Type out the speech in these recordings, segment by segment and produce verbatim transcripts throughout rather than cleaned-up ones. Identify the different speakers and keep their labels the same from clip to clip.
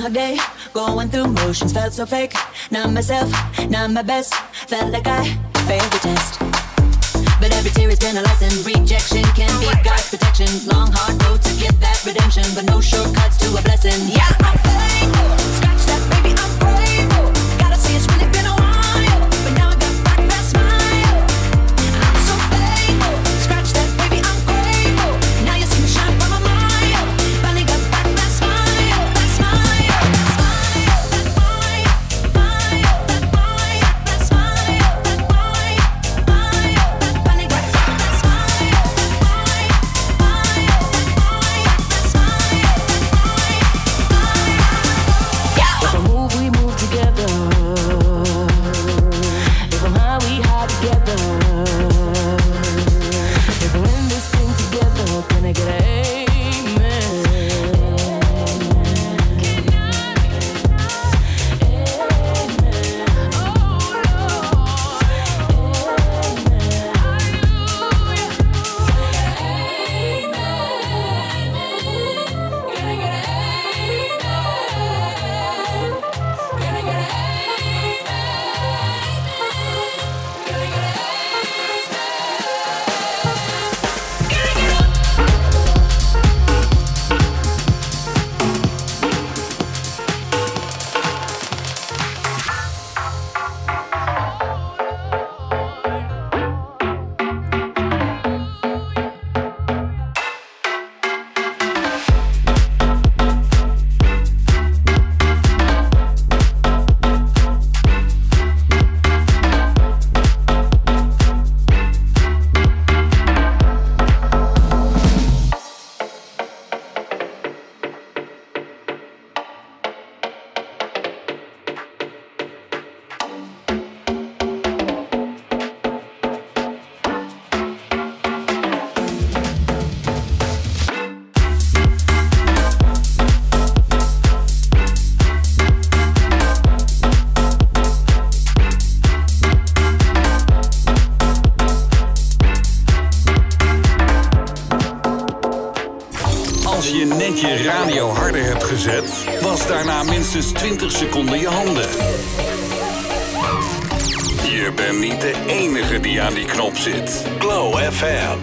Speaker 1: Groundhog Day, going through motions, felt so fake. Not myself, not my best. Felt like I failed the test. But every tear has been a lesson. Rejection can be God's protection. Long, hard road to get that redemption, but no shortcuts to a blessing. Yeah, I'm faithful. Scratch that, baby, I'm grateful. Gotta say it's really been a while, but now I got back that smile. I'm so faithful. Scratch that, baby, I'm grateful. Now you see me shine from a mile. Finally got back that smile, that smile, that smile, that smile, smile, that smile, that smile, that smile, smile, that finally got back that smile, smile, smile, that smile, that smile, smile. Yeah.
Speaker 2: If I move, we move together. If I'm high, we high together. If we're in this thing together, can I get an amen?
Speaker 3: Als je net je radio harder hebt gezet, was daarna minstens twintig seconden je handen. Je bent niet de enige die aan die knop zit. Glow F M.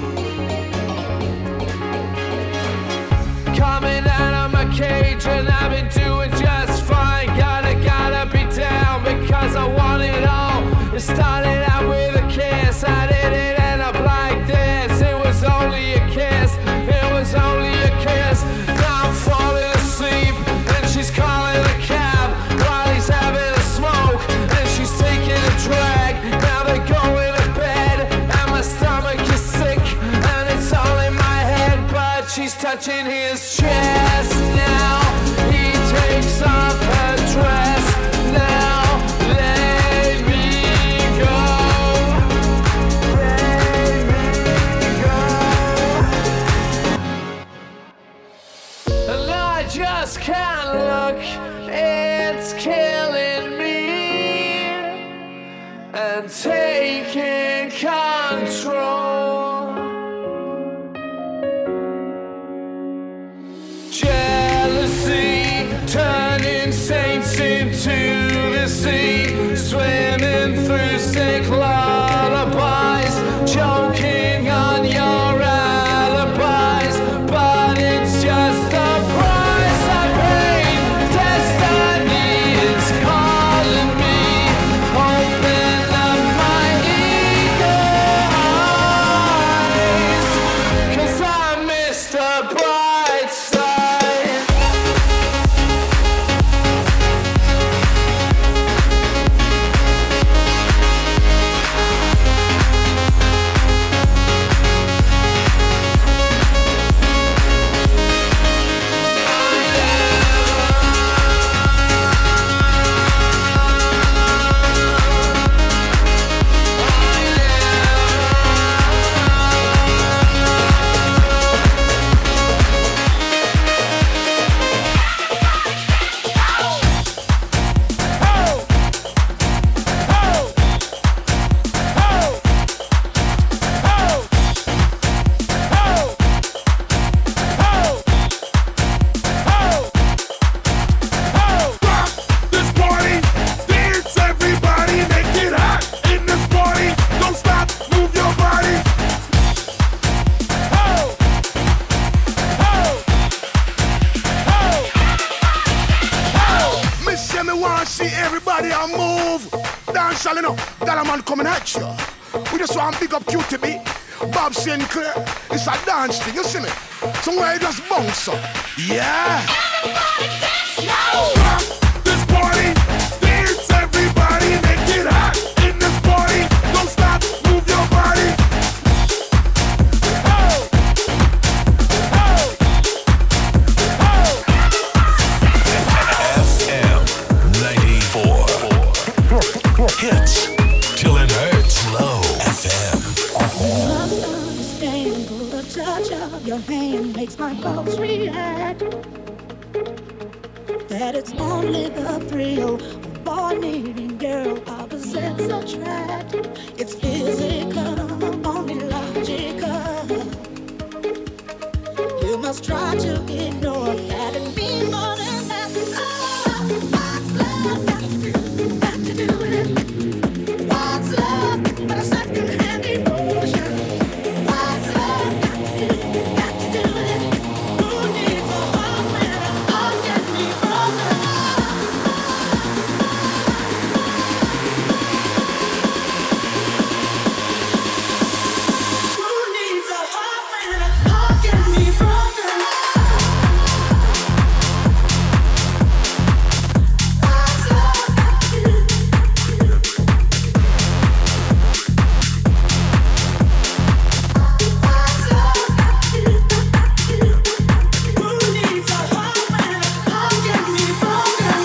Speaker 4: Coming out of my cage and I've been doing just fine. Gotta, gotta be down because I want it all. It started out with a kiss, I didn't end up like this. It was only a kiss, it was only a kiss. Now I'm falling asleep and she's calling a cab while he's having a smoke and she's taking a drag. Now they're going to bed and my stomach is sick and it's all in my head, but she's touching his chest now. He takes off her dress now. Let me go. Let me go. And I just can't look. It's killing me and taking control. Jealousy, turning saints into the sea, swimming through sick lullabies, choking on your alibis, but it's just the price I paid. Destiny is calling me, open up my eagle eyes, 'cause I missed the bright side.
Speaker 5: coming at you. We just want to big up Q T B, Bob Sinclair. It's a dance thing, you see me? Somewhere you just bounce up. Yeah.
Speaker 6: Everybody dance now. Rock this party, dance everybody, make it hot in this party. Don't stop, move your body. Oh, oh, oh.
Speaker 7: F M ninety-four. Hits till it hurts low. F M.
Speaker 8: You must understand, the touch of your hand makes my pulse react. That it's only the thrill of boy needing girl opposites attract. It's physical, only logical. You must try to ignore that it means more than that. Oh, what's love got to do, got to do with it? What's love but a second-hand emotion? What's love got to do, got to do with it? Who needs a heart when a heart can be broken? Who needs a heart when a heart can be broken? What's love got to do? What's love got to do? Who needs a heart when a heart can be broken?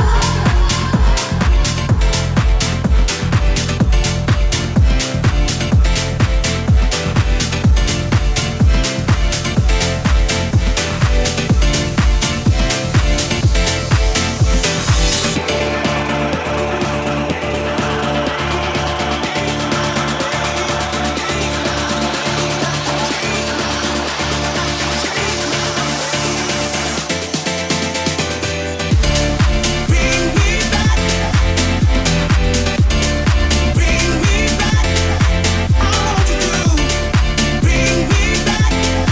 Speaker 6: Bring me back, bring me back. I want you to bring me back,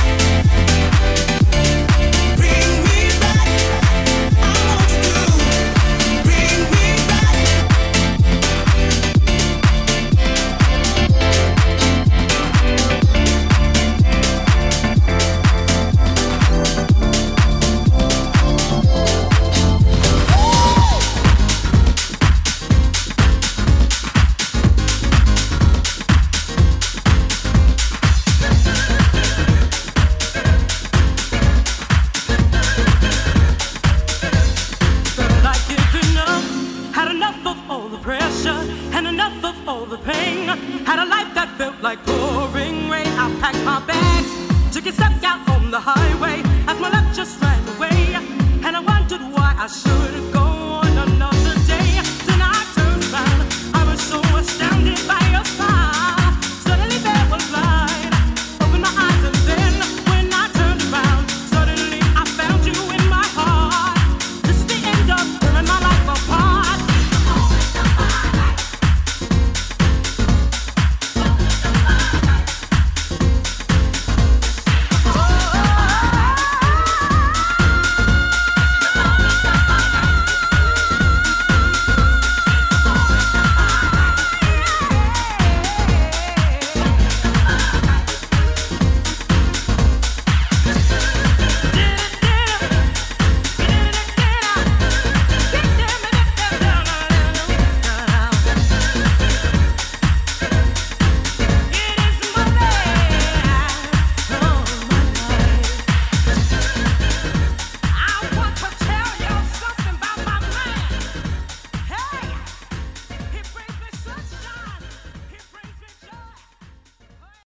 Speaker 6: bring me back. I want you to bring me back.
Speaker 2: Felt like giving up. Had enough of all the pressure and enough of all the pain. Had a life that felt like pouring rain. I packed my bags, took a step out on the highway as my luck just ran away. And I wondered why I should